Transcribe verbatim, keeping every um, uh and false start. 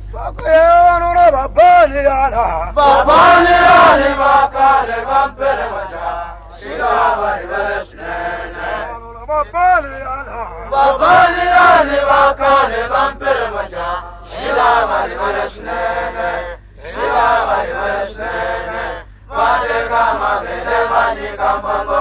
Fakayano babani ala. Babani ali bakale bampere maja. Shila bari balesnene. Babani ala. Babani ali bakale bampere maja. Shila bari balesnene. Shila bari balesnene. Vade kama bede vani kampango.